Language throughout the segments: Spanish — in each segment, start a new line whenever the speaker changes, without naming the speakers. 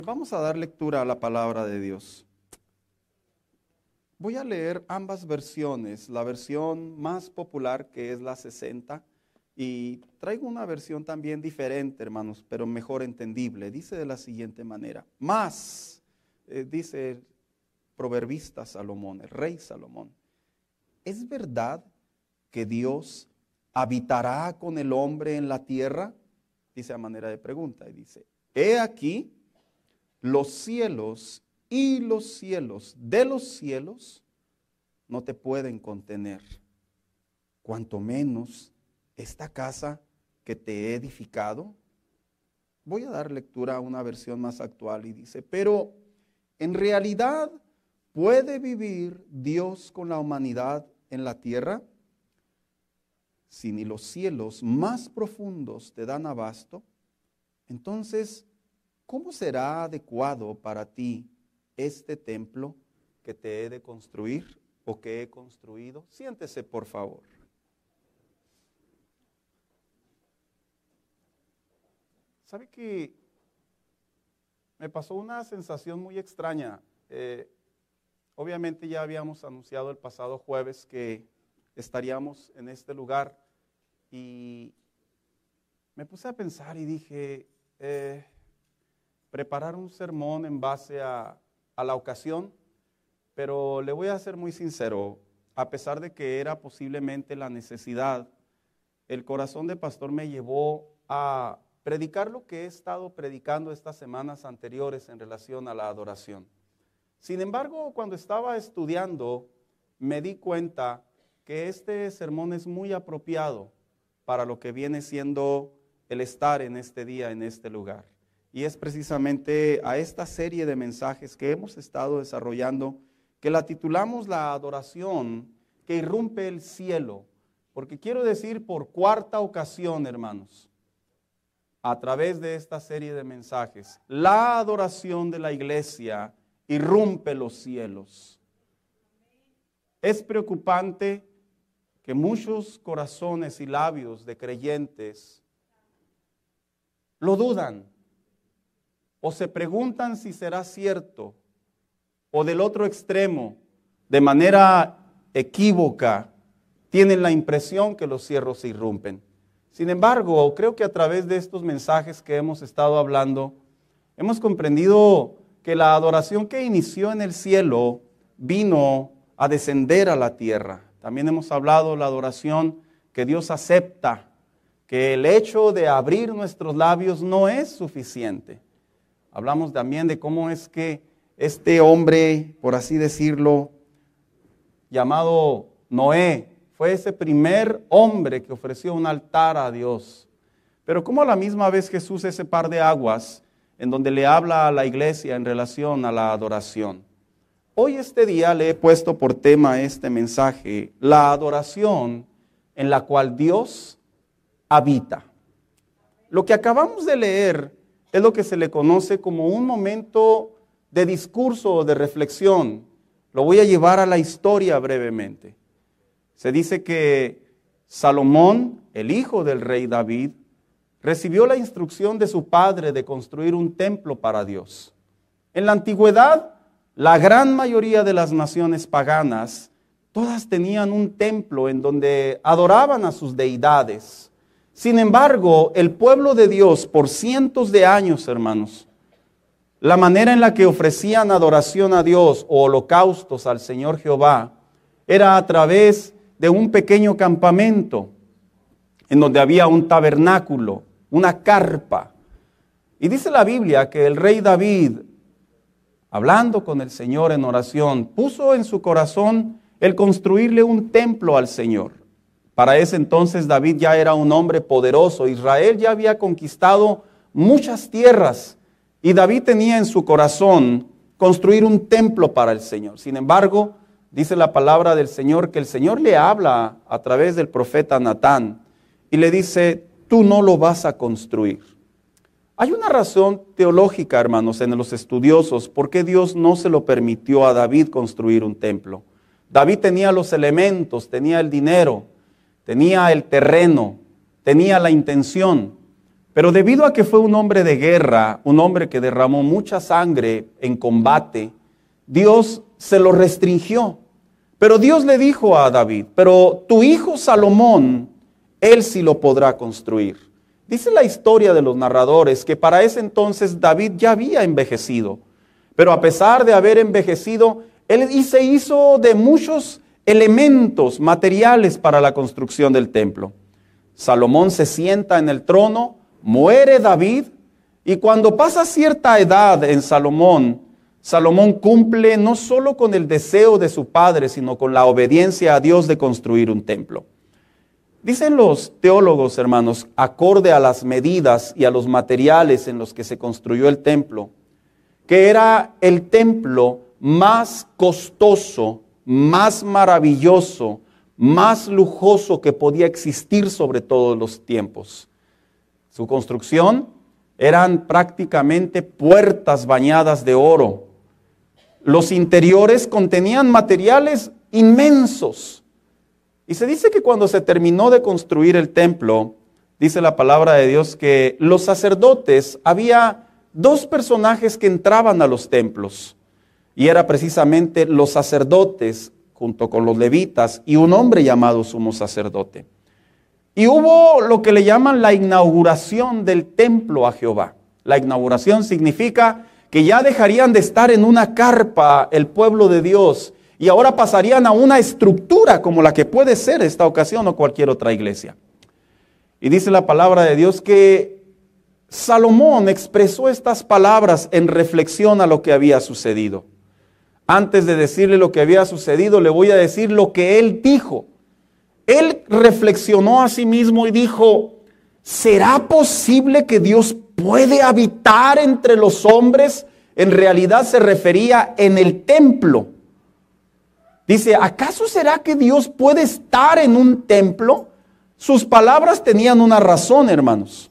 Vamos a dar lectura a la palabra de Dios. Voy a leer ambas versiones, la versión más popular que es la 60 y traigo una versión también diferente, hermanos, pero mejor entendible. Dice de la siguiente manera: más, dice el proverbista Salomón, el rey Salomón, ¿es verdad que Dios habitará con el hombre en la tierra? Dice a manera de pregunta y dice: he aquí los cielos y los cielos de los cielos no te pueden contener, cuanto menos esta casa que te he edificado. Voy a dar lectura a una versión más actual y dice: pero en realidad, ¿puede vivir Dios con la humanidad en la tierra? Si ni los cielos más profundos te dan abasto, entonces, ¿cómo será adecuado para ti este templo que te he de construir o que he construido? Siéntese, por favor. ¿Sabe que me pasó una sensación muy extraña? Obviamente ya habíamos anunciado el pasado jueves que estaríamos en este lugar y me puse a pensar y dije, preparar un sermón en base a la ocasión, pero le voy a ser muy sincero, a pesar de que era posiblemente la necesidad, el corazón de pastor me llevó a predicar lo que he estado predicando estas semanas anteriores en relación a la adoración. Sin embargo, cuando estaba estudiando, me di cuenta que este sermón es muy apropiado para lo que viene siendo el estar en este día, en este lugar. Y es precisamente a esta serie de mensajes que hemos estado desarrollando, que la titulamos La adoración que irrumpe el cielo. Porque quiero decir por cuarta ocasión, hermanos, a través de esta serie de mensajes, la adoración de la iglesia irrumpe los cielos. Es preocupante que muchos corazones y labios de creyentes lo dudan, o se preguntan si será cierto, o del otro extremo, de manera equívoca, tienen la impresión que los cielos se irrumpen. Sin embargo, creo que a través de estos mensajes que hemos estado hablando, hemos comprendido que la adoración que inició en el cielo vino a descender a la tierra. También hemos hablado de la adoración que Dios acepta, que el hecho de abrir nuestros labios no es suficiente. Hablamos también de cómo es que este hombre, por así decirlo, llamado Noé, fue ese primer hombre que ofreció un altar a Dios. Pero como a la misma vez Jesús ese par de aguas en donde le habla a la iglesia en relación a la adoración. Hoy este día le he puesto por tema este mensaje, la adoración en la cual Dios habita. Lo que acabamos de leer es lo que se le conoce como un momento de discurso o de reflexión. Lo voy a llevar a la historia brevemente. Se dice que Salomón, el hijo del rey David, recibió la instrucción de su padre de construir un templo para Dios. En la antigüedad, la gran mayoría de las naciones paganas, todas tenían un templo en donde adoraban a sus deidades. Sin embargo, el pueblo de Dios, por cientos de años, hermanos, la manera en la que ofrecían adoración a Dios o holocaustos al Señor Jehová era a través de un pequeño campamento en donde había un tabernáculo, una carpa. Y dice la Biblia que el rey David, hablando con el Señor en oración, puso en su corazón el construirle un templo al Señor. Para ese entonces David ya era un hombre poderoso. Israel ya había conquistado muchas tierras y David tenía en su corazón construir un templo para el Señor. Sin embargo, dice la palabra del Señor que el Señor le habla a través del profeta Natán y le dice, tú no lo vas a construir. Hay una razón teológica, hermanos, en los estudiosos, por qué Dios no se lo permitió a David construir un templo. David tenía los elementos, tenía el dinero, tenía el terreno, tenía la intención, Pero debido a que fue un hombre de guerra, un hombre que derramó mucha sangre en combate, Dios se lo restringió. Pero Dios le dijo a David, pero tu hijo Salomón, él sí lo podrá construir. Dice la historia de los narradores que para ese entonces David ya había envejecido. Pero a pesar de haber envejecido, él se hizo de muchos elementos materiales para la construcción del templo. Salomón se sienta en el trono, muere David, y cuando pasa cierta edad en Salomón, Salomón cumple no solo con el deseo de su padre, sino con la obediencia a Dios de construir un templo. Dicen los teólogos, hermanos, acorde a las medidas y a los materiales en los que se construyó el templo, que era el templo más costoso, más maravilloso, más lujoso que podía existir sobre todos los tiempos. Su construcción eran prácticamente puertas bañadas de oro. Los interiores contenían materiales inmensos. Y se dice que cuando se terminó de construir el templo, dice la palabra de Dios que los sacerdotes, había dos personajes que entraban a los templos. Y era precisamente los sacerdotes junto con los levitas y un hombre llamado sumo sacerdote. Y hubo lo que le llaman la inauguración del templo a Jehová. La inauguración significa que ya dejarían de estar en una carpa el pueblo de Dios y ahora pasarían a una estructura como la que puede ser esta ocasión o cualquier otra iglesia. Y dice la palabra de Dios que Salomón expresó estas palabras en reflexión a lo que había sucedido. Antes de decirle lo que había sucedido, le voy a decir lo que él dijo. Él reflexionó a sí mismo y dijo, ¿será posible que Dios puede habitar entre los hombres? En realidad se refería en el templo. Dice, ¿acaso será que Dios puede estar en un templo? Sus palabras tenían una razón, hermanos.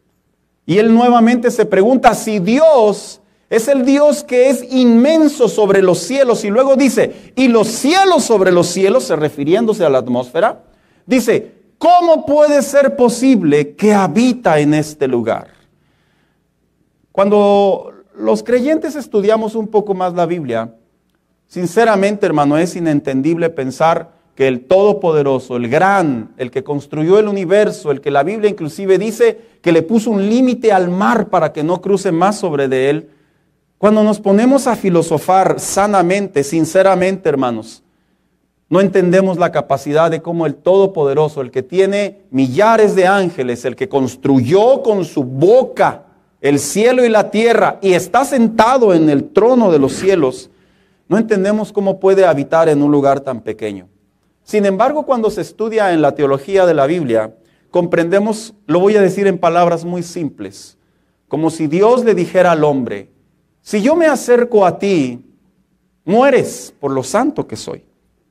Y él nuevamente se pregunta si Dios es el Dios que es inmenso sobre los cielos. Y luego dice, y los cielos sobre los cielos, refiriéndose a la atmósfera, dice, ¿cómo puede ser posible que habita en este lugar? Cuando los creyentes estudiamos un poco más la Biblia, sinceramente, hermano, es inentendible pensar que el Todopoderoso, el gran, el que construyó el universo, el que la Biblia inclusive dice que le puso un límite al mar para que no cruce más sobre de él. Cuando nos ponemos a filosofar sanamente, sinceramente, hermanos, no entendemos la capacidad de cómo el Todopoderoso, el que tiene millares de ángeles, el que construyó con su boca el cielo y la tierra y está sentado en el trono de los cielos, no entendemos cómo puede habitar en un lugar tan pequeño. Sin embargo, cuando se estudia en la teología de la Biblia, comprendemos, lo voy a decir en palabras muy simples, como si Dios le dijera al hombre, si yo me acerco a ti, mueres por lo santo que soy.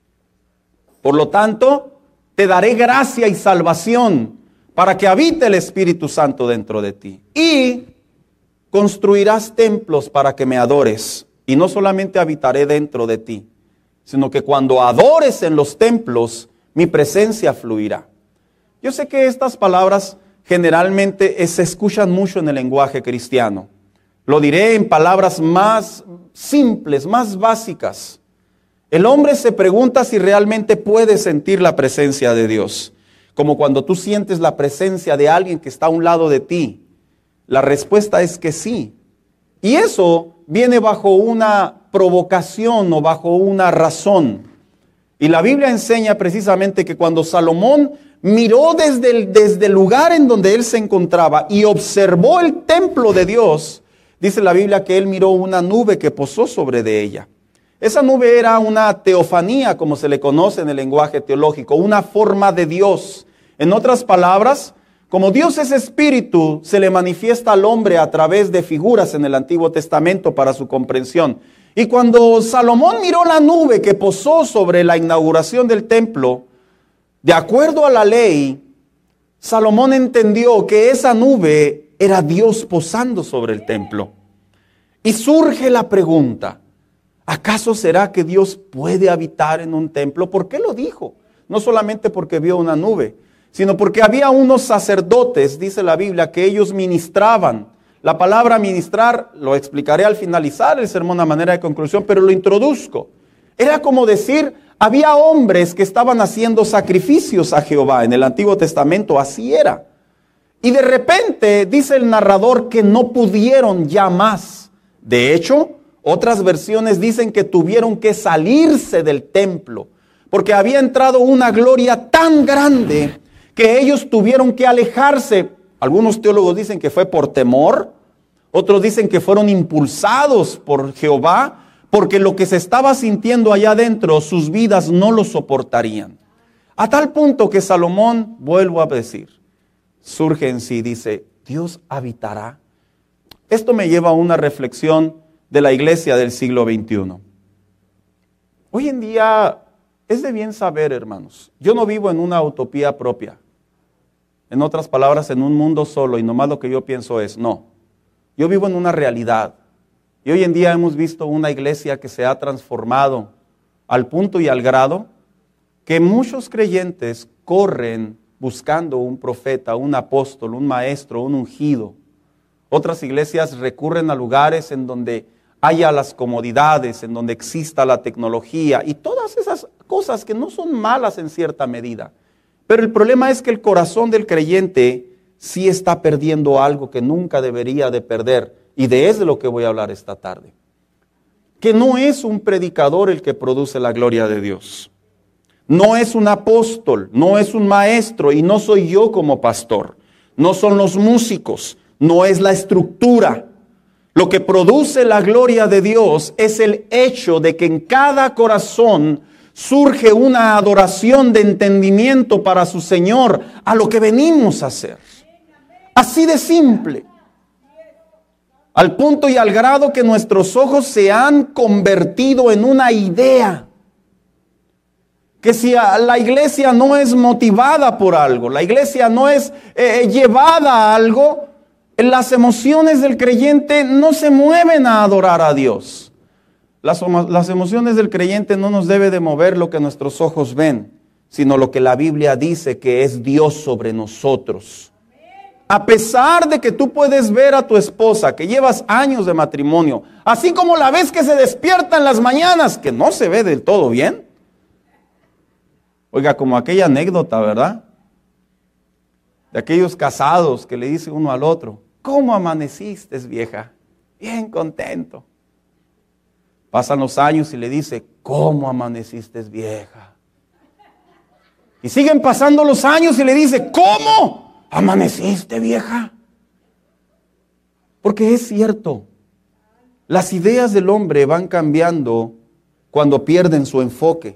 Por lo tanto, te daré gracia y salvación para que habite el Espíritu Santo dentro de ti. Y construirás templos para que me adores. Y no solamente habitaré dentro de ti, sino que cuando adores en los templos, mi presencia fluirá. Yo sé que estas palabras generalmente se escuchan mucho en el lenguaje cristiano. Lo diré en palabras más simples, más básicas. El hombre se pregunta si realmente puede sentir la presencia de Dios. Como cuando tú sientes la presencia de alguien que está a un lado de ti. La respuesta es que sí. Y eso viene bajo una provocación o bajo una razón. Y la Biblia enseña precisamente que cuando Salomón miró desde el lugar en donde él se encontraba y observó el templo de Dios, dice la Biblia que él miró una nube que posó sobre de ella. Esa nube era una teofanía, como se le conoce en el lenguaje teológico, una forma de Dios. En otras palabras, como Dios es espíritu, se le manifiesta al hombre a través de figuras en el Antiguo Testamento para su comprensión. Y cuando Salomón miró la nube que posó sobre la inauguración del templo, de acuerdo a la ley, Salomón entendió que esa nube era Dios posando sobre el templo. Y surge la pregunta, ¿acaso será que Dios puede habitar en un templo? ¿Por qué lo dijo? No solamente porque vio una nube, sino porque había unos sacerdotes, dice la Biblia, que ellos ministraban. La palabra ministrar lo explicaré al finalizar el sermón a manera de conclusión, pero lo introduzco. Era como decir, había hombres que estaban haciendo sacrificios a Jehová. En el Antiguo Testamento así era. Y de repente dice el narrador que no pudieron ya más. De hecho, otras versiones dicen que tuvieron que salirse del templo, porque había entrado una gloria tan grande que ellos tuvieron que alejarse. Algunos teólogos dicen que fue por temor, otros dicen que fueron impulsados por Jehová, porque lo que se estaba sintiendo allá adentro, sus vidas no lo soportarían. A tal punto que Salomón, vuelvo a decir, surge en sí, dice, Dios habitará. Esto me lleva a una reflexión de la iglesia del siglo XXI. Hoy en día es de bien saber, hermanos, yo no vivo en una utopía propia. En otras palabras, en un mundo solo y nomás lo que yo pienso es, no. Yo vivo en una realidad. Y hoy en día hemos visto una iglesia que se ha transformado al punto y al grado que muchos creyentes corren buscando un profeta, un apóstol, un maestro, un ungido. Otras iglesias recurren a lugares en donde haya las comodidades, en donde exista la tecnología y todas esas cosas que no son malas en cierta medida. Pero el problema es que el corazón del creyente sí está perdiendo algo que nunca debería de perder. Y de eso es de lo que voy a hablar esta tarde. Que no es un predicador el que produce la gloria de Dios. No es un apóstol, no es un maestro y no soy yo como pastor. No son los músicos, no es la estructura. Lo que produce la gloria de Dios es el hecho de que en cada corazón surge una adoración de entendimiento para su Señor a lo que venimos a hacer. Así de simple. Al punto y al grado que nuestros ojos se han convertido en una idea. Que si la iglesia no es motivada por algo, la iglesia no es llevada a algo, las emociones del creyente no se mueven a adorar a Dios. Las emociones del creyente no nos debe de mover lo que nuestros ojos ven, sino lo que la Biblia dice que es Dios sobre nosotros. A pesar de que tú puedes ver a tu esposa, que llevas años de matrimonio, así como la ves que se despierta en las mañanas, que no se ve del todo bien. Oiga, como aquella anécdota, ¿verdad? De aquellos casados que le dice uno al otro, ¿cómo amaneciste, vieja? Bien contento. Pasan los años y le dice, ¿cómo amaneciste, vieja? Y siguen pasando los años y le dice, ¿cómo amaneciste, vieja? Porque es cierto, las ideas del hombre van cambiando cuando pierden su enfoque.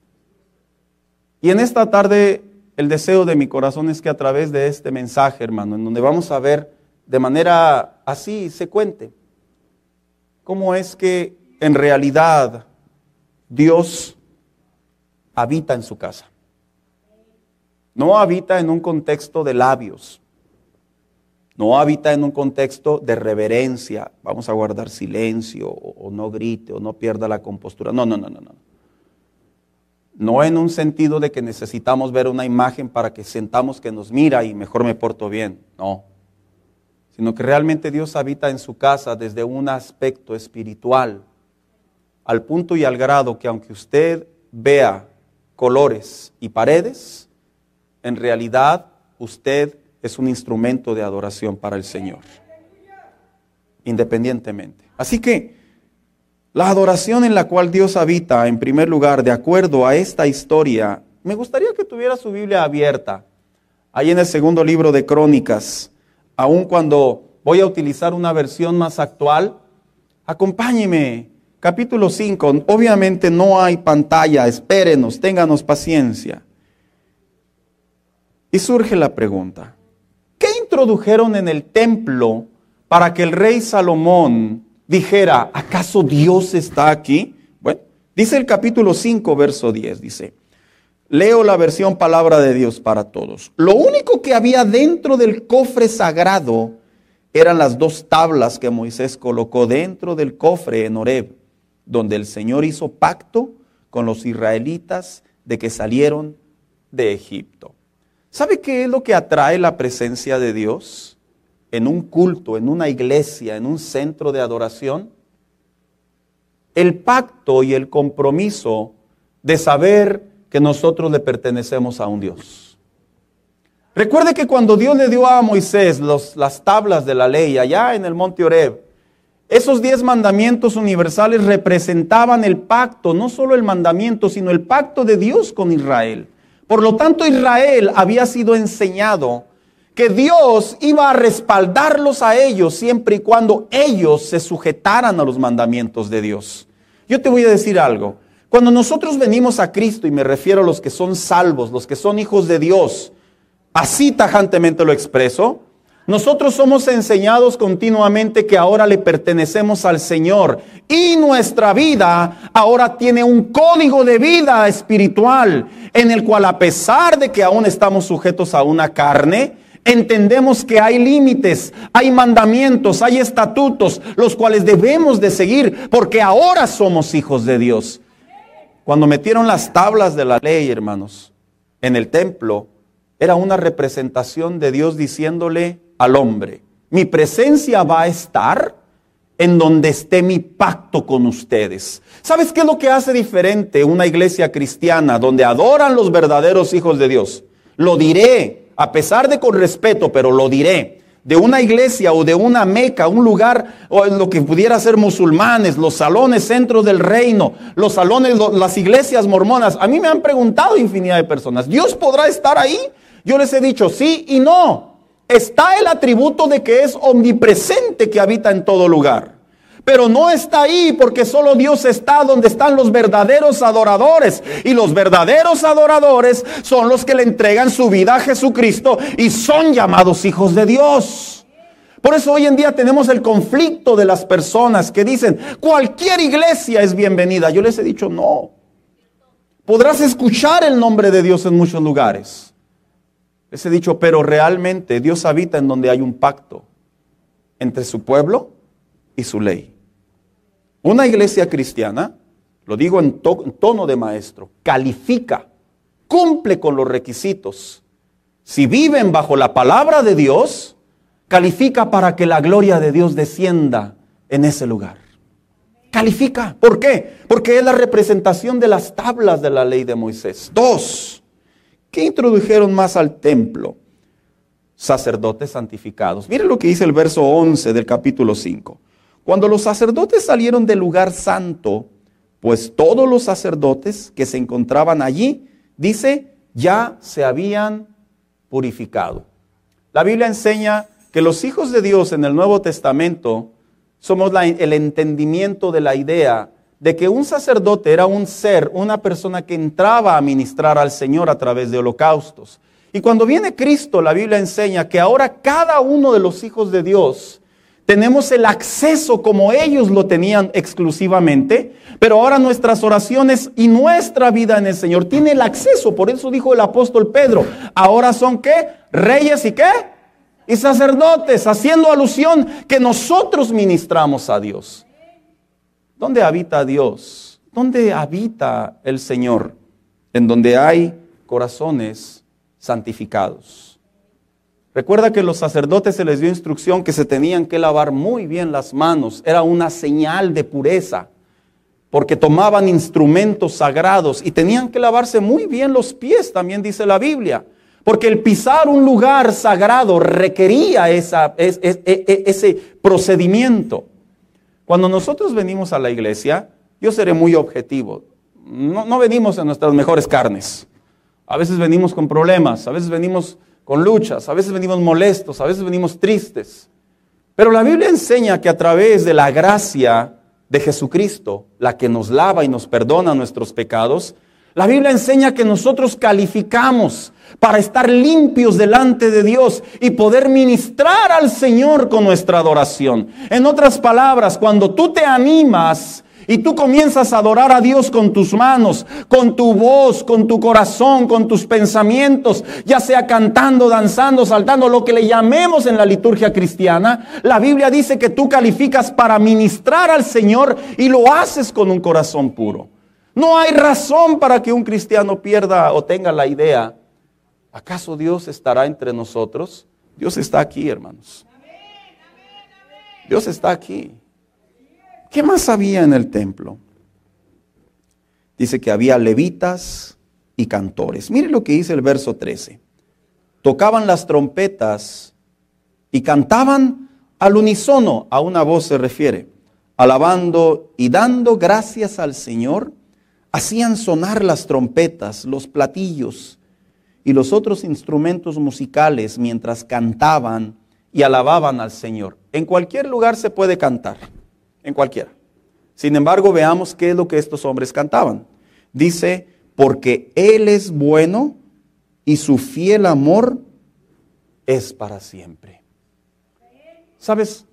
Y en esta tarde, el deseo de mi corazón es que a través de este mensaje, hermano, en donde vamos a ver de manera así secuente, cómo es que en realidad Dios habita en su casa. No habita en un contexto de labios. No habita en un contexto de reverencia. Vamos a guardar silencio o no grite o no pierda la compostura. No. No en un sentido de que necesitamos ver una imagen para que sentamos que nos mira y mejor me porto bien. No. Sino que realmente Dios habita en su casa desde un aspecto espiritual. Al punto y al grado que aunque usted vea colores y paredes, en realidad usted es un instrumento de adoración para el Señor. Independientemente. Así que la adoración en la cual Dios habita, en primer lugar, de acuerdo a esta historia, me gustaría que tuviera su Biblia abierta, ahí en el segundo libro de Crónicas, aun cuando voy a utilizar una versión más actual, acompáñeme, capítulo 5, obviamente no hay pantalla, espérenos, ténganos paciencia. Y surge la pregunta, ¿qué introdujeron en el templo para que el rey Salomón dijera, ¿acaso Dios está aquí? Bueno, dice el capítulo 5, verso 10, dice, leo la versión Palabra de Dios para Todos. Lo único que había dentro del cofre sagrado eran las 2 tablas que Moisés colocó dentro del cofre en Horeb, donde el Señor hizo pacto con los israelitas de que salieron de Egipto. ¿Sabe qué es lo que atrae la presencia de Dios en un culto, en una iglesia, en un centro de adoración? El pacto y el compromiso de saber que nosotros le pertenecemos a un Dios. Recuerde que cuando Dios le dio a Moisés las tablas de la ley allá en el monte Horeb, esos 10 mandamientos universales representaban el pacto, no solo el mandamiento, sino el pacto de Dios con Israel. Por lo tanto, Israel había sido enseñado que Dios iba a respaldarlos a ellos siempre y cuando ellos se sujetaran a los mandamientos de Dios. Yo te voy a decir algo. Cuando nosotros venimos a Cristo, y me refiero a los que son salvos, los que son hijos de Dios, así tajantemente lo expreso, nosotros somos enseñados continuamente que ahora le pertenecemos al Señor y nuestra vida ahora tiene un código de vida espiritual en el cual, a pesar de que aún estamos sujetos a una carne, entendemos que hay límites, hay mandamientos, hay estatutos, los cuales debemos de seguir porque ahora somos hijos de Dios. Cuando metieron las tablas de la ley, hermanos, en el templo, era una representación de Dios diciéndole al hombre: mi presencia va a estar en donde esté mi pacto con ustedes. ¿Sabes qué es lo que hace diferente una iglesia cristiana donde adoran los verdaderos hijos de Dios? Lo diré, a pesar de con respeto, pero lo diré. De una iglesia o de una Meca, un lugar, o en lo que pudiera ser musulmanes, los salones centros del reino, los salones, las iglesias mormonas. A mí me han preguntado infinidad de personas: ¿Dios podrá estar ahí? Yo les he dicho sí y no. Está el atributo de que es omnipresente, que habita en todo lugar. Pero no está ahí porque solo Dios está donde están los verdaderos adoradores. Y los verdaderos adoradores son los que le entregan su vida a Jesucristo y son llamados hijos de Dios. Por eso hoy en día tenemos el conflicto de las personas que dicen: cualquier iglesia es bienvenida. Yo les he dicho no. Podrás escuchar el nombre de Dios en muchos lugares. Les he dicho, pero realmente Dios habita en donde hay un pacto entre su pueblo y su ley. Una iglesia cristiana, lo digo en tono de maestro, califica, cumple con los requisitos. Si viven bajo la palabra de Dios, califica para que la gloria de Dios descienda en ese lugar. Califica. ¿Por qué? Porque es la representación de las tablas de la ley de Moisés. 2. ¿Qué introdujeron más al templo? Sacerdotes santificados. Miren lo que dice el verso 11 del capítulo 5. Cuando los sacerdotes salieron del lugar santo, pues todos los sacerdotes que se encontraban allí, dice, ya se habían purificado. La Biblia enseña que los hijos de Dios en el Nuevo Testamento somos el entendimiento de la idea de que un sacerdote era un ser, una persona que entraba a ministrar al Señor a través de holocaustos. Y cuando viene Cristo, la Biblia enseña que ahora cada uno de los hijos de Dios tenemos el acceso como ellos lo tenían exclusivamente, pero ahora nuestras oraciones y nuestra vida en el Señor tiene el acceso. Por eso dijo el apóstol Pedro, ahora son ¿qué? Reyes y ¿qué? Y sacerdotes, haciendo alusión que nosotros ministramos a Dios. ¿Dónde habita Dios? ¿Dónde habita el Señor? En donde hay corazones santificados. Recuerda que a los sacerdotes se les dio instrucción que se tenían que lavar muy bien las manos. Era una señal de pureza, porque tomaban instrumentos sagrados y tenían que lavarse muy bien los pies, también dice la Biblia. Porque el pisar un lugar sagrado requería ese procedimiento. Cuando nosotros venimos a la iglesia, yo seré muy objetivo. No venimos en nuestras mejores carnes. A veces venimos con problemas, a veces venimos con luchas, a veces venimos molestos, a veces venimos tristes. Pero la Biblia enseña que a través de la gracia de Jesucristo, la que nos lava y nos perdona nuestros pecados, la Biblia enseña que nosotros calificamos para estar limpios delante de Dios y poder ministrar al Señor con nuestra adoración. En otras palabras, cuando tú te animas y tú comienzas a adorar a Dios con tus manos, con tu voz, con tu corazón, con tus pensamientos, ya sea cantando, danzando, saltando, lo que le llamemos en la liturgia cristiana, la Biblia dice que tú calificas para ministrar al Señor y lo haces con un corazón puro. No hay razón para que un cristiano pierda o tenga la idea ¿Acaso Dios estará entre nosotros? Dios está aquí, hermanos. Dios está aquí. ¿Qué más había en el templo? Dice que había levitas y cantores. Mire lo que dice el verso 13. Tocaban las trompetas y cantaban al unísono, a una voz se refiere, alabando y dando gracias al Señor. Hacían sonar las trompetas, los platillos y los otros instrumentos musicales mientras cantaban y alababan al Señor. En cualquier lugar se puede cantar, en cualquiera. Sin embargo, veamos qué es lo que estos hombres cantaban. Dice, porque Él es bueno y su fiel amor es para siempre. ¿Sabes?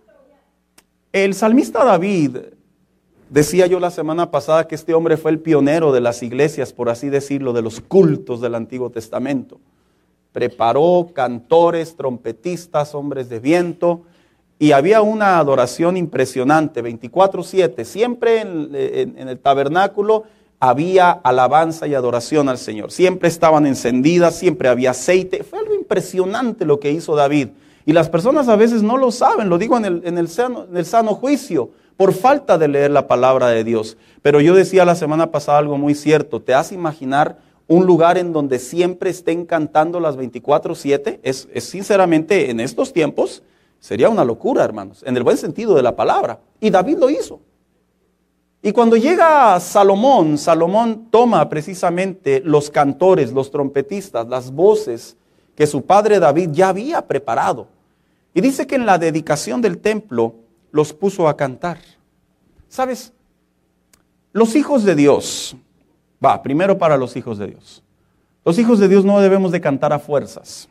El salmista David, decía yo la semana pasada que este hombre fue el pionero de las iglesias, por así decirlo, de los cultos del Antiguo Testamento. Preparó cantores, trompetistas, hombres de viento, y había una adoración impresionante, 24/7. Siempre en el tabernáculo había alabanza y adoración al Señor. Siempre estaban encendidas, siempre había aceite. Fue algo impresionante lo que hizo David. Y las personas a veces no lo saben, lo digo en el sano juicio, por falta de leer la palabra de Dios. Pero yo decía la semana pasada algo muy cierto. ¿Te hace imaginar un lugar en donde siempre estén cantando las 24/7? Es sinceramente, en estos tiempos, sería una locura, hermanos, en el buen sentido de la palabra. Y David lo hizo. Y cuando llega Salomón, Salomón toma precisamente los cantores, los trompetistas, las voces que su padre David ya había preparado. Y dice que en la dedicación del templo los puso a cantar. ¿Sabes? Los hijos de Dios, primero para los hijos de Dios. Los hijos de Dios no debemos de cantar a fuerzas.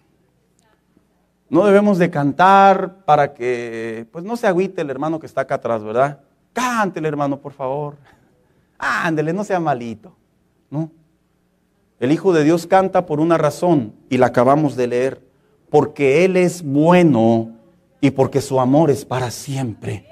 No debemos de cantar para que, pues no se agüite el hermano que está acá atrás, ¿verdad? Cántele, hermano, por favor. Ándele, no sea malito. ¿No? El Hijo de Dios canta por una razón, y la acabamos de leer. Porque Él es bueno y porque su amor es para siempre.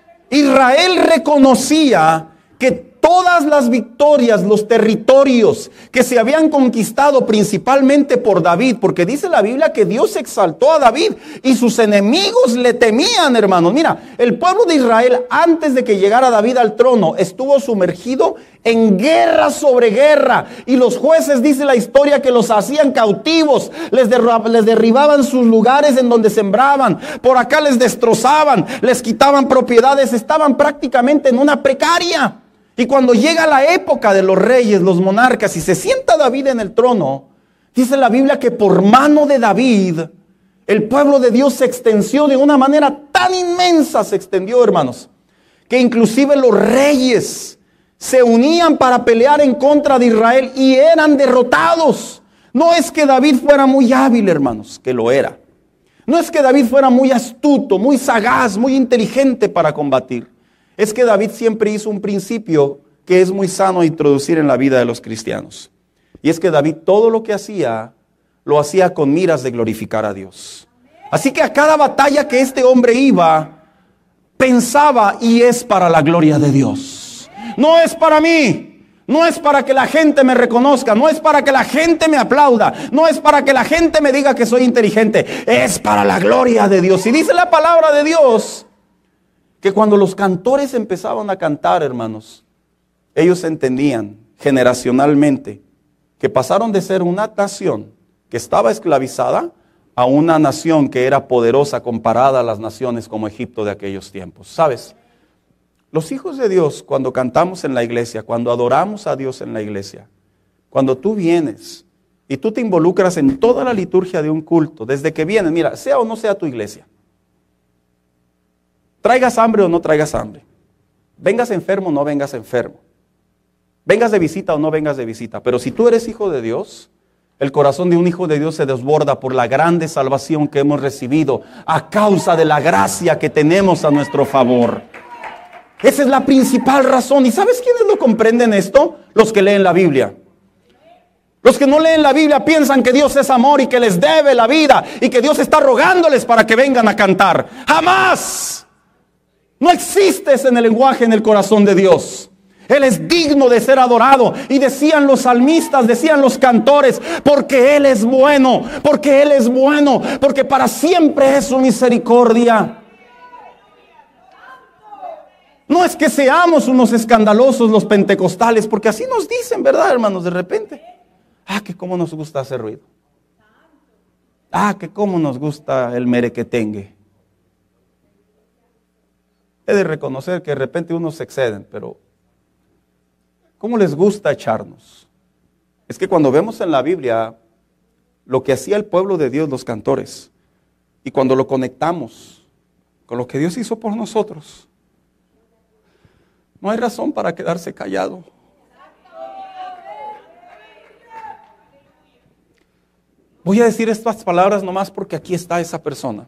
Israel reconocía que todas las victorias, los territorios que se habían conquistado principalmente por David, porque dice la Biblia que Dios exaltó a David y sus enemigos le temían, hermanos. Mira, el pueblo de Israel antes de que llegara David al trono estuvo sumergido en guerra sobre guerra, y los jueces, dice la historia, que los hacían cautivos, les derribaban sus lugares en donde sembraban, por acá les destrozaban, les quitaban propiedades, estaban prácticamente en una precaria. Y cuando llega la época de los reyes, los monarcas, y se sienta David en el trono, dice la Biblia que por mano de David, el pueblo de Dios se extendió de una manera tan inmensa, se extendió, hermanos, que inclusive los reyes se unían para pelear en contra de Israel y eran derrotados. No es que David fuera muy hábil, hermanos, que lo era. No es que David fuera muy astuto, muy sagaz, muy inteligente para combatir. Es que David siempre hizo un principio que es muy sano introducir en la vida de los cristianos. Y es que David todo lo que hacía, lo hacía con miras de glorificar a Dios. Así que a cada batalla que este hombre iba, pensaba, y es para la gloria de Dios. No es para mí, no es para que la gente me reconozca, no es para que la gente me aplauda, no es para que la gente me diga que soy inteligente, es para la gloria de Dios. Y dice la palabra de Dios que cuando los cantores empezaban a cantar, hermanos, ellos entendían generacionalmente que pasaron de ser una nación que estaba esclavizada a una nación que era poderosa comparada a las naciones como Egipto de aquellos tiempos. ¿Sabes? Los hijos de Dios, cuando cantamos en la iglesia, cuando adoramos a Dios en la iglesia, cuando tú vienes y tú te involucras en toda la liturgia de un culto, desde que vienes, mira, sea o no sea tu iglesia, traigas hambre o no traigas hambre, vengas enfermo o no vengas enfermo, vengas de visita o no vengas de visita, pero si tú eres hijo de Dios, el corazón de un hijo de Dios se desborda por la grande salvación que hemos recibido a causa de la gracia que tenemos a nuestro favor. Esa es la principal razón. ¿Y sabes quiénes lo comprenden esto? Los que leen la Biblia. Los que no leen la Biblia piensan que Dios es amor y que les debe la vida y que Dios está rogándoles para que vengan a cantar. ¡Jamás! No existe ese en el lenguaje, en el corazón de Dios. Él es digno de ser adorado. Y decían los salmistas, decían los cantores, porque Él es bueno, porque Él es bueno, porque para siempre es su misericordia. No es que seamos unos escandalosos los pentecostales, porque así nos dicen, ¿verdad, hermanos? De repente, que cómo nos gusta hacer ruido. Que cómo nos gusta el merequetengue. He de reconocer que de repente unos se exceden, pero ¿cómo les gusta echarnos? Es que cuando vemos en la Biblia lo que hacía el pueblo de Dios, los cantores, y cuando lo conectamos con lo que Dios hizo por nosotros, no hay razón para quedarse callado. Voy a decir estas palabras nomás porque aquí está esa persona.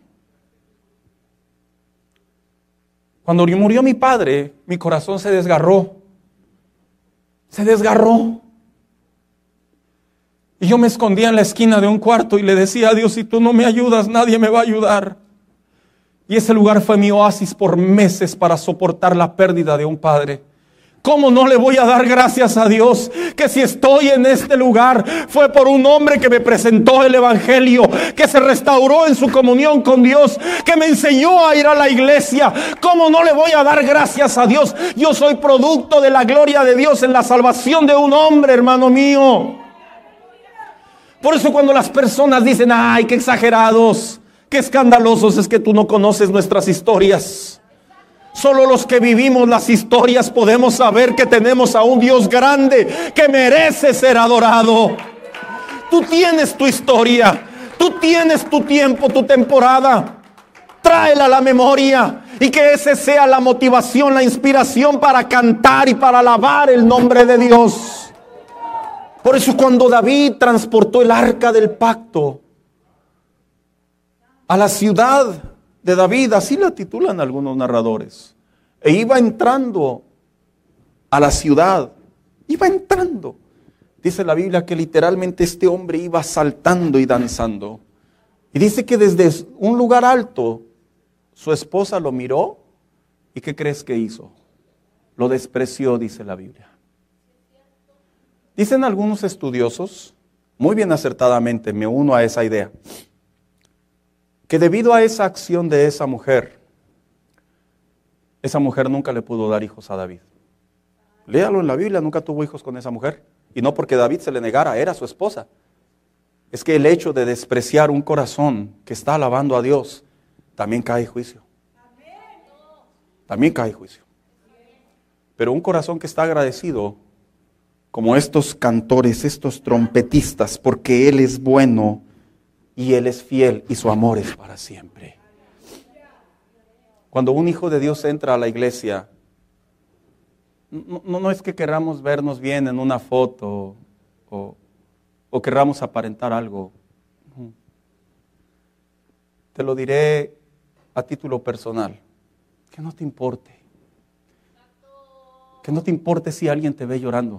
Cuando murió mi padre, mi corazón se desgarró. Se desgarró. Y yo me escondía en la esquina de un cuarto y le decía a Dios, si tú no me ayudas, nadie me va a ayudar. Y ese lugar fue mi oasis por meses para soportar la pérdida de un padre. ¿Cómo no le voy a dar gracias a Dios? Que si estoy en este lugar fue por un hombre que me presentó el evangelio, que se restauró en su comunión con Dios, que me enseñó a ir a la iglesia. ¿Cómo no le voy a dar gracias a Dios? Yo soy producto de la gloria de Dios en la salvación de un hombre, hermano mío. Por eso cuando las personas dicen, ay, qué exagerados, qué escandalosos, es que tú no conoces nuestras historias. Solo los que vivimos las historias podemos saber que tenemos a un Dios grande que merece ser adorado. Tú tienes tu historia, tú tienes tu tiempo, tu temporada. Tráela a la memoria y que ese sea la motivación, la inspiración para cantar y para alabar el nombre de Dios. Por eso cuando David transportó el arca del pacto a la ciudad de David, así la titulan algunos narradores, e iba entrando a la ciudad, iba entrando. Dice la Biblia que literalmente este hombre iba saltando y danzando. Y dice que desde un lugar alto su esposa lo miró y ¿qué crees que hizo? Lo despreció, dice la Biblia. Dicen algunos estudiosos, muy bien acertadamente, me uno a esa idea, que debido a esa acción de esa mujer nunca le pudo dar hijos a David. Léalo en la Biblia, nunca tuvo hijos con esa mujer. Y no porque David se le negara, era su esposa. Es que el hecho de despreciar un corazón que está alabando a Dios, también cae juicio. También cae juicio. Pero un corazón que está agradecido, como estos cantores, estos trompetistas, porque Él es bueno y Él es fiel y su amor es para siempre. Cuando un hijo de Dios entra a la iglesia, no es que queramos vernos bien en una foto o querramos aparentar algo. Te lo diré a título personal. Que no te importe. Que no te importe si alguien te ve llorando.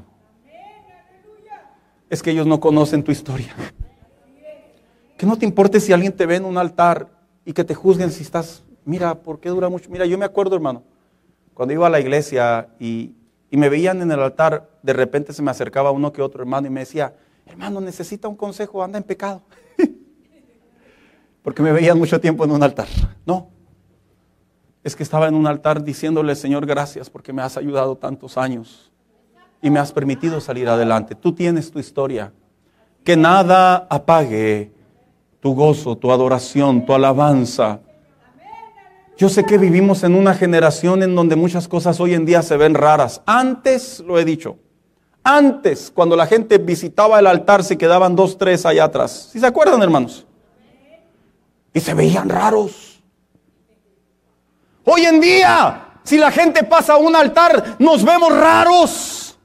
Es que ellos no conocen tu historia. Que no te importe si alguien te ve en un altar y que te juzguen si estás, mira, ¿por qué dura mucho? Mira, yo me acuerdo, hermano, cuando iba a la iglesia y me veían en el altar, de repente se me acercaba uno que otro hermano y me decía, hermano, necesita un consejo, anda en pecado. Porque me veían mucho tiempo en un altar. No, es que estaba en un altar diciéndole, Señor, gracias porque me has ayudado tantos años y me has permitido salir adelante. Tú tienes tu historia. Que nada apague tu gozo, tu adoración, tu alabanza. Yo sé que vivimos en una generación en donde muchas cosas hoy en día se ven raras. Antes, lo he dicho, antes, cuando la gente visitaba el altar, se quedaban 2, 3 allá atrás. ¿Sí se acuerdan, hermanos? Y se veían raros. Hoy en día, si la gente pasa a un altar, nos vemos raros.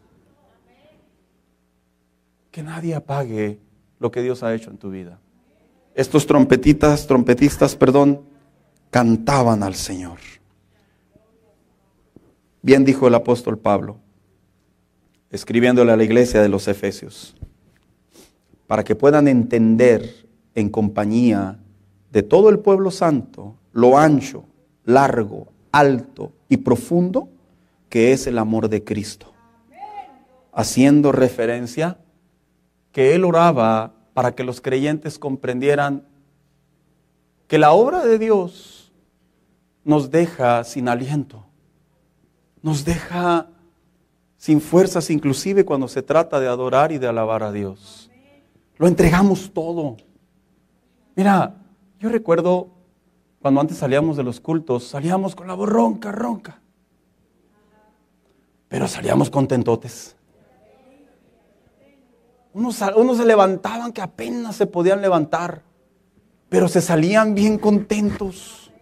Que nadie apague lo que Dios ha hecho en tu vida. Estos trompetistas, cantaban al Señor. Bien dijo el apóstol Pablo, escribiéndole a la iglesia de los Efesios, para que puedan entender en compañía de todo el pueblo santo lo ancho, largo, alto y profundo que es el amor de Cristo. haciendo referencia que él oraba para que los creyentes comprendieran que la obra de Dios nos deja sin aliento, nos deja sin fuerzas, inclusive cuando se trata de adorar y de alabar a Dios. Lo entregamos todo. Mira, yo recuerdo cuando antes salíamos de los cultos, salíamos con la voz ronca, ronca. Pero salíamos contentotes. Unos se levantaban que apenas se podían levantar, pero se salían bien contentos.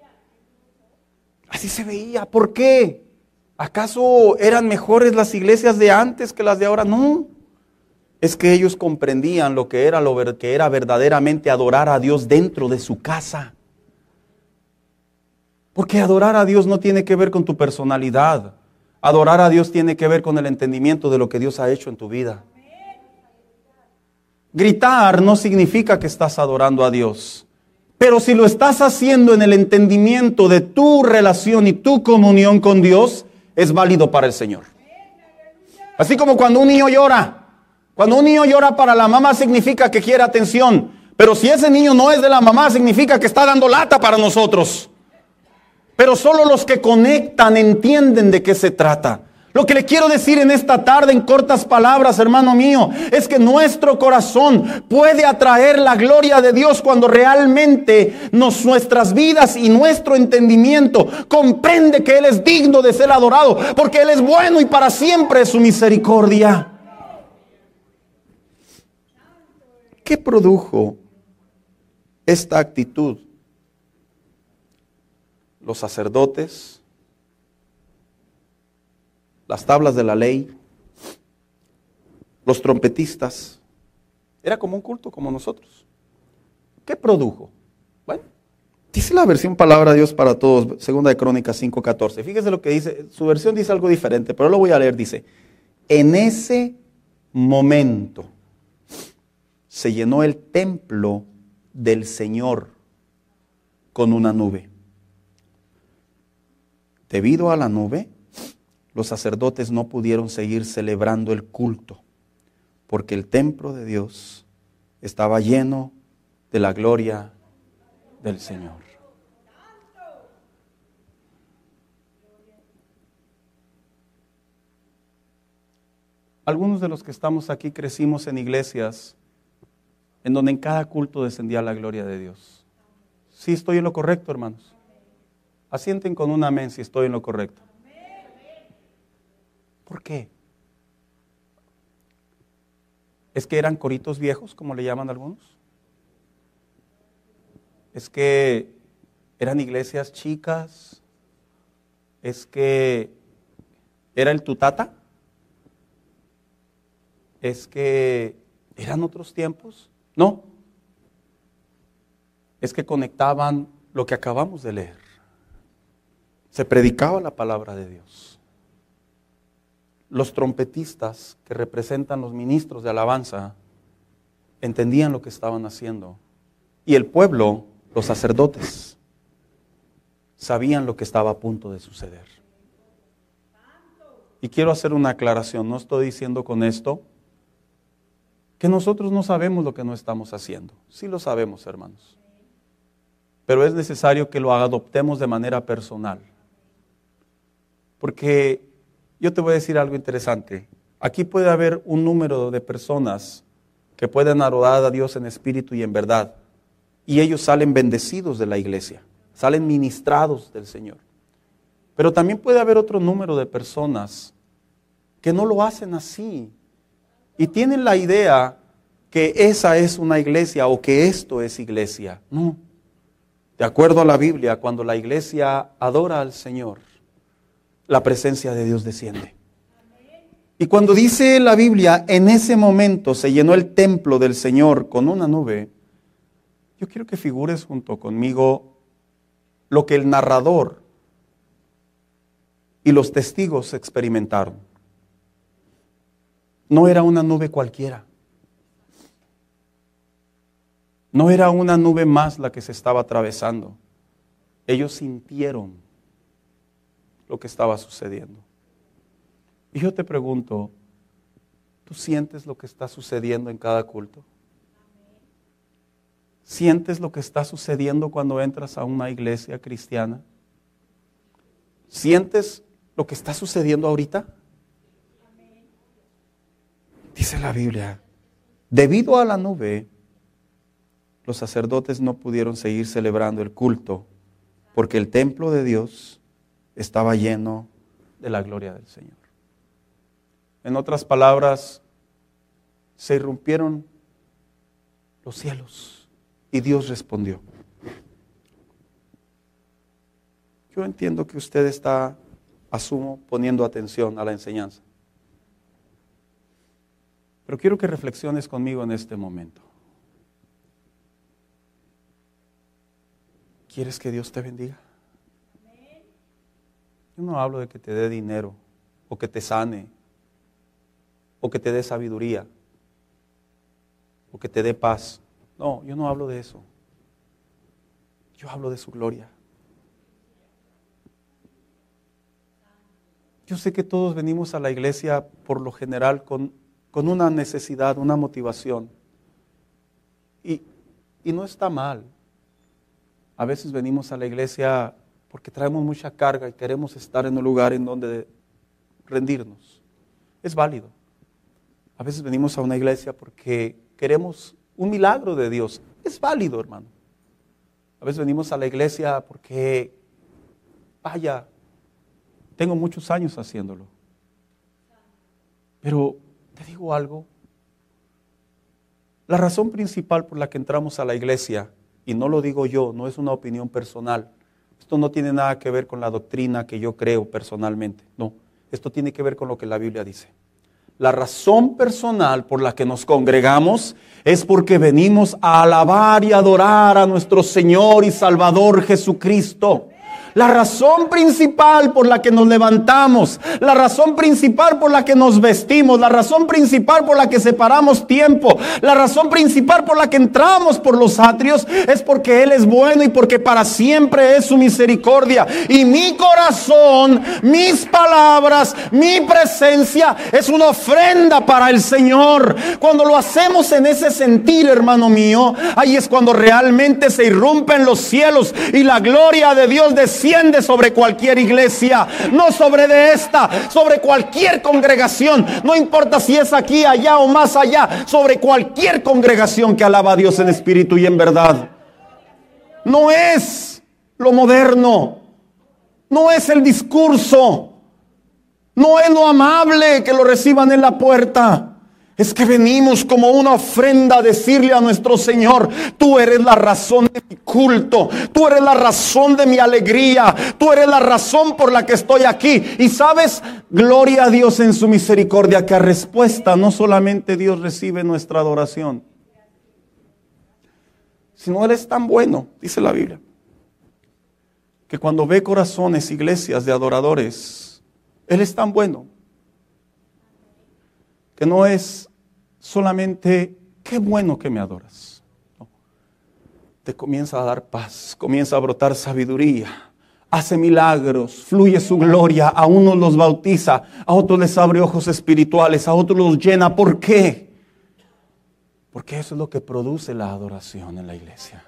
Así se veía. ¿Por qué? ¿Acaso eran mejores las iglesias de antes que las de ahora? No. Es que ellos comprendían lo que era verdaderamente adorar a Dios dentro de su casa. Porque adorar a Dios no tiene que ver con tu personalidad. Adorar a Dios tiene que ver con el entendimiento de lo que Dios ha hecho en tu vida. Gritar no significa que estás adorando a Dios. Pero si lo estás haciendo en el entendimiento de tu relación y tu comunión con Dios, es válido para el Señor. Así como cuando un niño llora. Cuando un niño llora para la mamá significa que quiere atención. Pero si ese niño no es de la mamá, significa que está dando lata para nosotros. Pero solo los que conectan entienden de qué se trata. Lo que le quiero decir en esta tarde, en cortas palabras, hermano mío, es que nuestro corazón puede atraer la gloria de Dios cuando realmente nuestras vidas y nuestro entendimiento comprende que Él es digno de ser adorado, porque Él es bueno y para siempre es su misericordia. ¿Qué produjo esta actitud? Los sacerdotes, las tablas de la ley, los trompetistas. Era como un culto como nosotros. ¿Qué produjo? Bueno, dice la versión Palabra de Dios para Todos, segunda de Crónicas 5:14. Fíjese lo que dice, su versión dice algo diferente, pero lo voy a leer, dice: en ese momento se llenó el templo del Señor con una nube. Debido a la nube, los sacerdotes no pudieron seguir celebrando el culto, porque el templo de Dios estaba lleno de la gloria del Señor. Algunos de los que estamos aquí crecimos en iglesias en donde en cada culto descendía la gloria de Dios. ¿Sí estoy en lo correcto, hermanos? Asienten con un amén si estoy en lo correcto. ¿Por qué? ¿Es que eran coritos viejos, como le llaman algunos? ¿Es que eran iglesias chicas? ¿Es que era el tutata? ¿Es que eran otros tiempos? No. Es que conectaban lo que acabamos de leer. Se predicaba la palabra de Dios. Los trompetistas, que representan los ministros de alabanza, entendían lo que estaban haciendo. Y el pueblo, los sacerdotes, sabían lo que estaba a punto de suceder. Y quiero hacer una aclaración. No estoy diciendo con esto que nosotros no sabemos lo que no estamos haciendo. Sí lo sabemos, hermanos. Pero es necesario que lo adoptemos de manera personal. Porque yo te voy a decir algo interesante. Aquí puede haber un número de personas que pueden adorar a Dios en espíritu y en verdad. Y ellos salen bendecidos de la iglesia. Salen ministrados del Señor. Pero también puede haber otro número de personas que no lo hacen así. Y tienen la idea que esa es una iglesia o que esto es iglesia. No. De acuerdo a la Biblia, cuando la iglesia adora al Señor, la presencia de Dios desciende. Y cuando dice la Biblia, en ese momento se llenó el templo del Señor con una nube, yo quiero que figures junto conmigo lo que el narrador y los testigos experimentaron. No era una nube cualquiera. No era una nube más la que se estaba atravesando. Ellos sintieron lo que estaba sucediendo. Y yo te pregunto, ¿Tú sientes lo que está sucediendo en cada culto? ¿Sientes lo que está sucediendo cuando entras a una iglesia cristiana? ¿Sientes lo que está sucediendo ahorita? Dice la Biblia, debido a la nube, los sacerdotes no pudieron seguir celebrando el culto porque el templo de Dios estaba lleno de la gloria del Señor. En otras palabras, se irrumpieron los cielos y Dios respondió. Yo entiendo que usted está, asumo, poniendo atención a la enseñanza. Pero quiero que reflexiones conmigo en este momento. ¿Quieres que Dios te bendiga? Yo no hablo de que te dé dinero, o que te sane, o que te dé sabiduría, o que te dé paz. No, yo no hablo de eso. Yo hablo de su gloria. Yo sé que todos venimos a la iglesia por lo general con una necesidad, una motivación. Y no está mal. A veces venimos a la iglesia porque traemos mucha carga y queremos estar en un lugar en donde rendirnos. Es válido. A veces venimos a una iglesia porque queremos un milagro de Dios. Es válido, hermano. A veces venimos a la iglesia porque, vaya, tengo muchos años haciéndolo. Pero te digo algo. La razón principal por la que entramos a la iglesia, y no lo digo yo, no es una opinión personal. Esto no tiene nada que ver con la doctrina que yo creo personalmente. No, esto tiene que ver con lo que la Biblia dice. La razón personal por la que nos congregamos es porque venimos a alabar y adorar a nuestro Señor y Salvador Jesucristo. La razón principal por la que nos levantamos, la razón principal por la que nos vestimos, la razón principal por la que separamos tiempo, la razón principal por la que entramos por los atrios es porque Él es bueno y porque para siempre es su misericordia. Y mi corazón, mis palabras, mi presencia es una ofrenda para el Señor. Cuando lo hacemos en ese sentir, hermano mío, ahí es cuando realmente se irrumpen los cielos y la gloria de Dios desciende sobre cualquier iglesia, no sobre de esta, sobre cualquier congregación, no importa si es aquí, allá o más allá, sobre cualquier congregación que alaba a Dios en espíritu y en verdad. No es lo moderno, no es el discurso, no es lo amable que lo reciban en la puerta. Es que venimos como una ofrenda a decirle a nuestro Señor: tú eres la razón de mi culto, tú eres la razón de mi alegría, tú eres la razón por la que estoy aquí. Y sabes, gloria a Dios en su misericordia, que a respuesta no solamente Dios recibe nuestra adoración, sino Él es tan bueno, dice la Biblia, que cuando ve corazones, iglesias de adoradores, Él es tan bueno que no es solamente qué bueno que me adoras. No. Te comienza a dar paz, comienza a brotar sabiduría, hace milagros, fluye su gloria, a unos los bautiza, a otros les abre ojos espirituales, a otros los llena. ¿Por qué? Porque eso es lo que produce la adoración en la iglesia.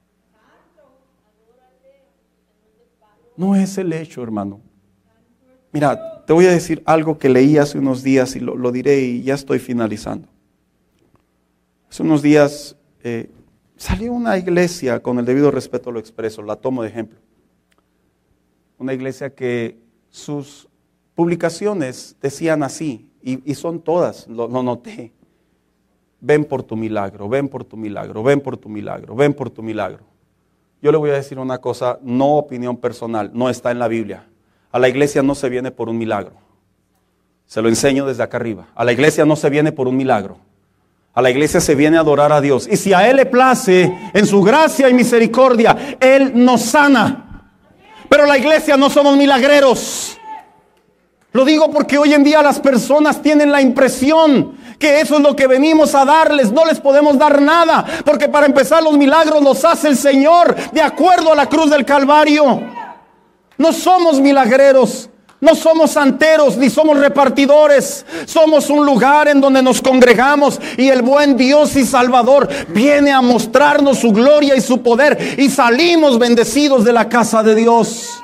No es el hecho, hermano. Mira, te voy a decir algo que leí hace unos días y lo diré y ya estoy finalizando. Hace unos días salió una iglesia, con el debido respeto lo expreso, la tomo de ejemplo. Una iglesia que sus publicaciones decían así, y son todas, lo noté. Ven por tu milagro, ven por tu milagro, ven por tu milagro, ven por tu milagro. Yo le voy a decir una cosa, no opinión personal, no está en la Biblia. A la iglesia no se viene por un milagro. Se lo enseño desde acá arriba. A la iglesia no se viene por un milagro. A la iglesia se viene a adorar a Dios. Y si a Él le place, en su gracia y misericordia, Él nos sana. Pero la iglesia no somos milagreros. Lo digo porque hoy en día las personas tienen la impresión que eso es lo que venimos a darles. No les podemos dar nada, porque para empezar los milagros los hace el Señor de acuerdo a la cruz del Calvario. No somos milagreros, No somos santeros ni somos repartidores. Somos un lugar en donde nos congregamos y el buen Dios y Salvador viene a mostrarnos su gloria y su poder y salimos bendecidos de la casa de Dios.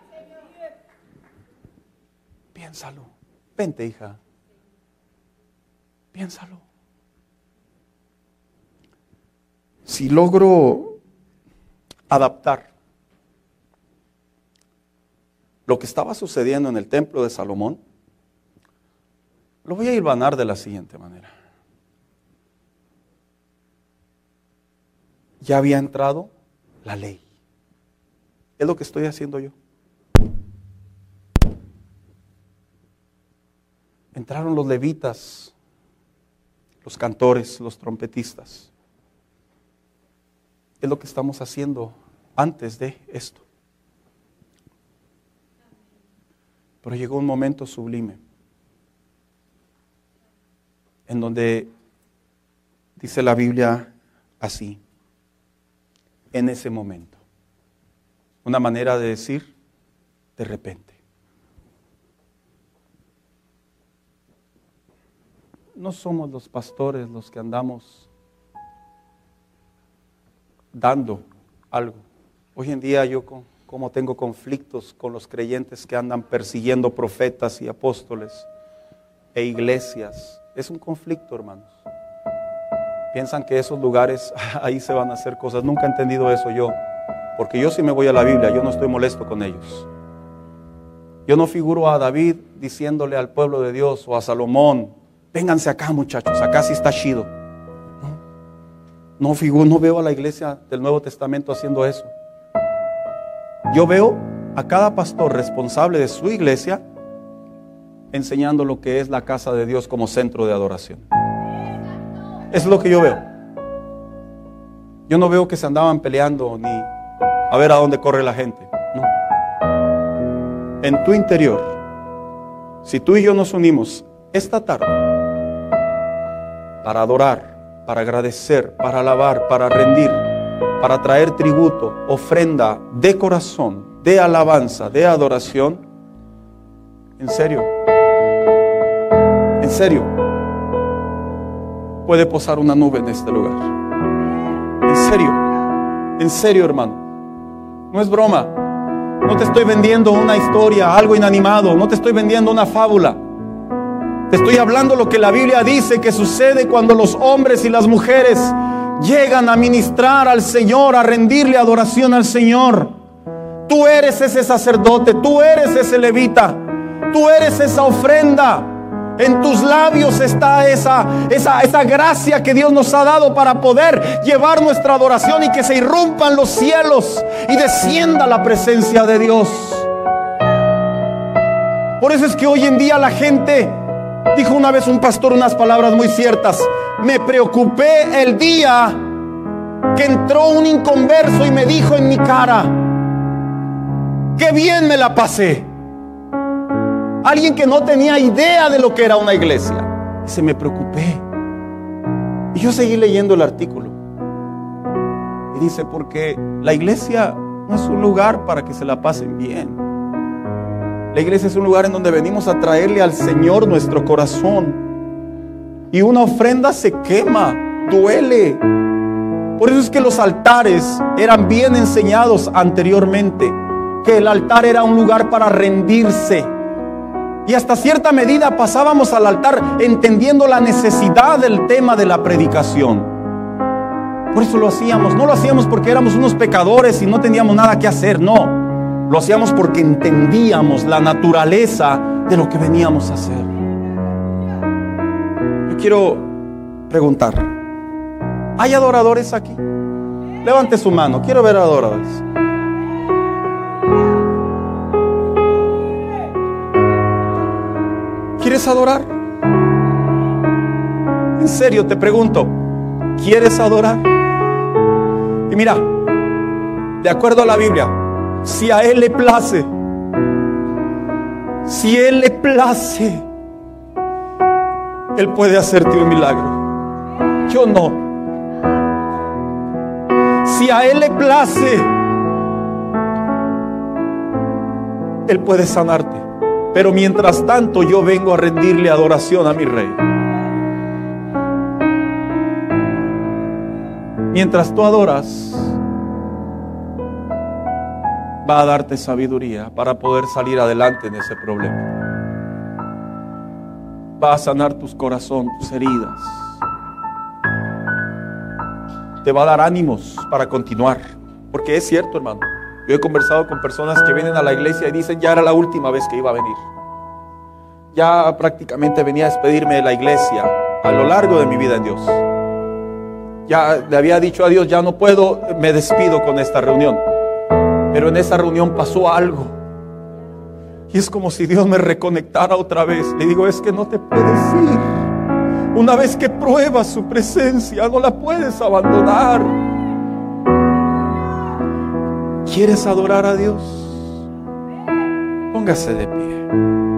Piénsalo. Vente, hija. Piénsalo. Si logro adaptar lo que estaba sucediendo en el templo de Salomón, lo voy a hilvanar de la siguiente manera. Ya había entrado la ley. Es lo que estoy haciendo yo. Entraron los levitas, los cantores, los trompetistas. Es lo que estamos haciendo antes de esto. Pero llegó un momento sublime en donde dice la Biblia así, en ese momento. Una manera de decir de repente. No somos los pastores los que andamos dando algo. Hoy en día yo como tengo conflictos con los creyentes que andan persiguiendo profetas y apóstoles e iglesias. Es un conflicto, hermanos. Piensan que esos lugares, ahí se van a hacer cosas. Nunca he entendido eso yo. Porque yo sí me voy a la Biblia, yo no estoy molesto con ellos. Yo no figuro a David diciéndole al pueblo de Dios o a Salomón, vénganse acá muchachos, acá sí está chido. No veo a la iglesia del Nuevo Testamento haciendo eso. Yo veo a cada pastor responsable de su iglesia enseñando lo que es la casa de Dios como centro de adoración. Eso es lo que yo veo. Yo no veo que se andaban peleando ni a ver a dónde corre la gente. No. En tu interior, si tú y yo nos unimos esta tarde para adorar, para agradecer, para alabar, para rendir, para traer tributo, ofrenda de corazón, de alabanza, de adoración, en serio, puede posar una nube en este lugar. En serio, hermano. No es broma. No te estoy vendiendo una historia, algo inanimado. No te estoy vendiendo una fábula. Te estoy hablando lo que la Biblia dice que sucede cuando los hombres y las mujeres llegan a ministrar al Señor, a rendirle adoración al Señor. Tú eres ese sacerdote, tú eres ese levita, tú eres esa ofrenda. En tus labios está esa gracia que Dios nos ha dado para poder llevar nuestra adoración y que se irrumpan los cielos y descienda la presencia de Dios. Por eso es que hoy en día la gente, dijo una vez un pastor unas palabras muy ciertas: me preocupé el día que entró un inconverso y me dijo en mi cara, qué bien me la pasé. Alguien que no tenía idea de lo que era una iglesia. Dice, me preocupé. Y yo seguí leyendo el artículo. Y dice, porque la iglesia no es un lugar para que se la pasen bien. La iglesia es un lugar en donde venimos a traerle al Señor nuestro corazón. Y una ofrenda se quema, duele. Por eso es que los altares eran bien enseñados anteriormente, que el altar era un lugar para rendirse. Y hasta cierta medida pasábamos al altar entendiendo la necesidad del tema de la predicación. Por eso lo hacíamos. No lo hacíamos porque éramos unos pecadores y no teníamos nada que hacer, no. Lo hacíamos porque entendíamos la naturaleza de lo que veníamos a hacer. Yo quiero preguntar, ¿hay adoradores aquí? Levante su mano, quiero ver adoradores. ¿Quieres adorar? En serio te pregunto, ¿quieres adorar? Y mira, de acuerdo a la Biblia, si a Él le place, Él puede hacerte un milagro. Yo no. Si a Él le place, Él puede sanarte. Pero mientras tanto yo vengo a rendirle adoración a mi Rey. Mientras tú adoras, va a darte sabiduría para poder salir adelante en ese problema. Va a sanar tus corazones, tus heridas. Te va a dar ánimos para continuar. Porque es cierto, hermano. Yo he conversado con personas que vienen a la iglesia y dicen, ya era la última vez que iba a venir. Ya prácticamente venía a despedirme de la iglesia a lo largo de mi vida en Dios. Ya le había dicho a Dios, ya no puedo, me despido con esta reunión. Pero en esa reunión pasó algo. Y es como si Dios me reconectara otra vez. Le digo, es que no te puedes ir. Una vez que pruebas su presencia, no la puedes abandonar. ¿Quieres adorar a Dios? Póngase de pie.